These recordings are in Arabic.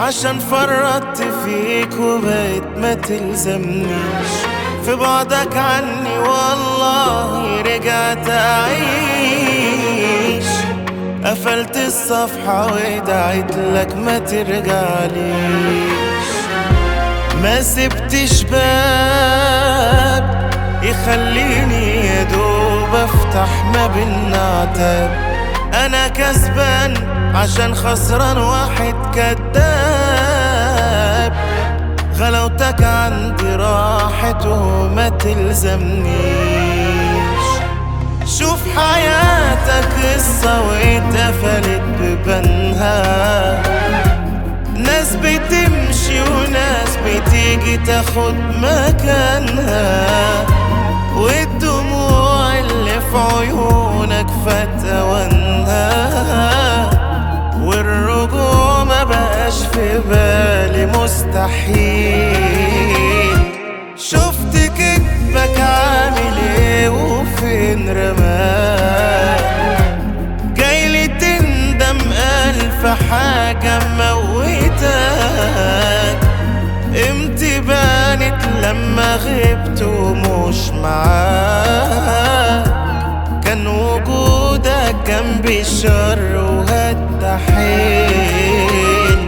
عشان فرطت فيك وبقيت ما تلزمنيش. في بعدك عني والله رجعت أعيش. قفلت الصفحة ودعيت لك ما ترجعليش. ما سبتش باب يخليني يدوب افتح ما بينا عتاب. انا كسبان عشان خسران واحد كداب. غلاوتك عندي راحت وما تلزمنيش. شوف حياتك قصة واتقفلت ببنها. ناس بتمشي وناس بتيجي تاخد مكانها. والدموع اللي في عيونك فات اوانها. والرجوع ما بقاش في بالي مستحيل. شفت كدبك عامل ايه وفين رماك. جايلي تندم ألف حاجة موتك. امتى بانت لما غبت ومش معاك. كان وجودك جنبي شر وهالتحيل.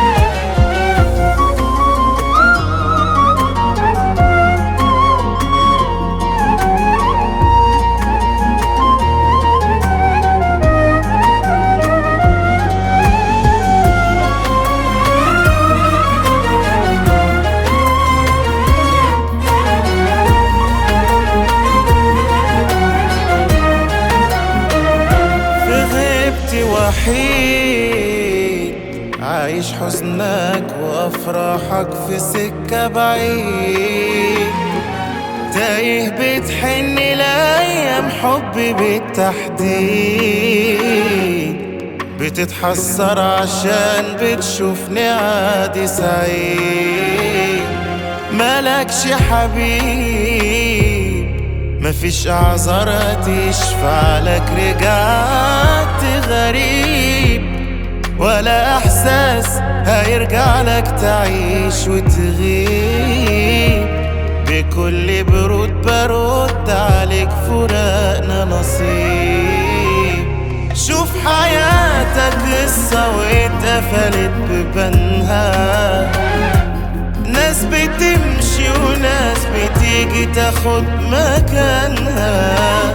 وحيد عايش حزنك وافراحك في سكة بعيد. تايه بتحن لايام حبي بالتحديد. بتتحسر عشان بتشوفني عادي سعيد. مالكش حبيب مفيش اعذار تشفع لك. رجعت غريب ولا احساس هيرجع لك تعيش وتغيب. بكل برود برد عليك فراقنا نصيب. شوف حياتك قصة واتقفلت ببنها. ناس بتمشي وناس بتيجي تاخد مكانها.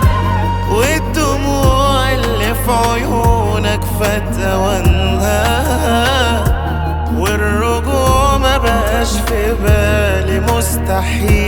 والدموع اللي في عيونك فات اوانها. والرجوع ما بقاش في بالي مستحيل.